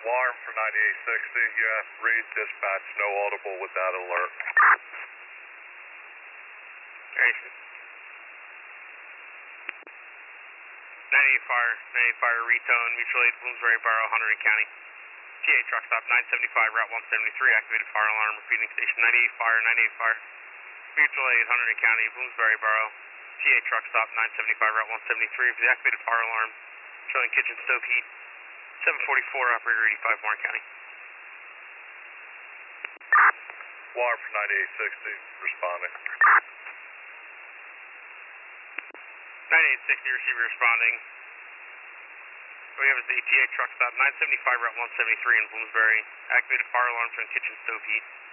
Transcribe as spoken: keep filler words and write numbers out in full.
Alarm for ninety-eight sixty, you have read dispatch, no audible with that alert. Aeration. ninety-eight fire, ninety-eight fire, retone, mutual aid, Bloomsbury Borough, Hunterdon County. T A truck stop nine seventy-five, route one seventy-three, activated fire alarm, repeating station ninety-eight fire, ninety-eight fire, mutual aid, Hunterdon County, Bloomsbury Borough. T A truck stop nine seventy-five, route one seventy-three, for the activated fire alarm, showing kitchen stove heat, seven forty-four, operator eighty-five, Warren County. Alarm for ninety-eight sixty, responding. ninety-eight sixty, receiver responding. What we have is the T A truck stop nine seventy-five, route one seventy-three in Bloomsbury. Activated fire alarm showing kitchen stove heat.